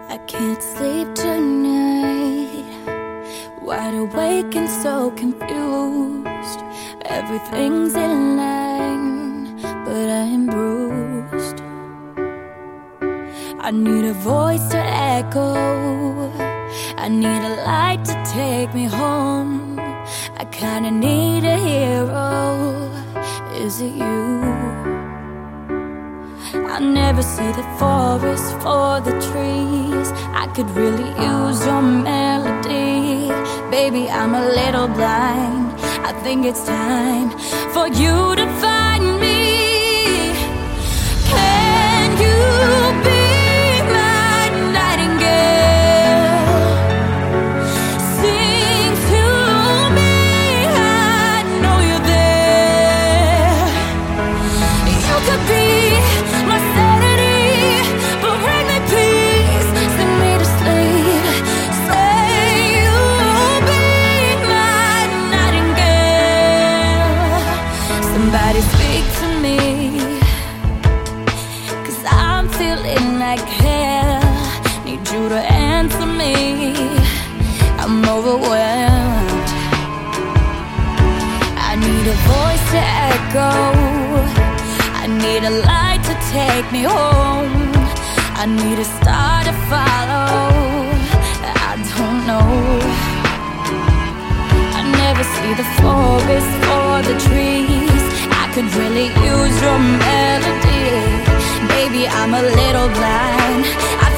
I can't sleep tonight, wide awake and so confused. Everything's in line, but I am bruised. I need a voice to echo, I need a light to take me home. I kinda need a hero, is it you? I never see the forest for the trees. I could really use your melody. Baby, I'm a little blind. I think it's time for you to find me. Can you be my nightingale? Sing to me, I know you're there. You could be my sanity, but bring me peace, sing me to sleep. Say you'll be my nightingale. Somebody speak to me, 'cause I'm feeling like hell. Need you to answer me, I'm overwhelmed. I need a voice to echo, I need a light to take me home. I need a star to follow, I don't know. I never see the forest for the trees. I could really use your melody. Baby, I'm a little blind. I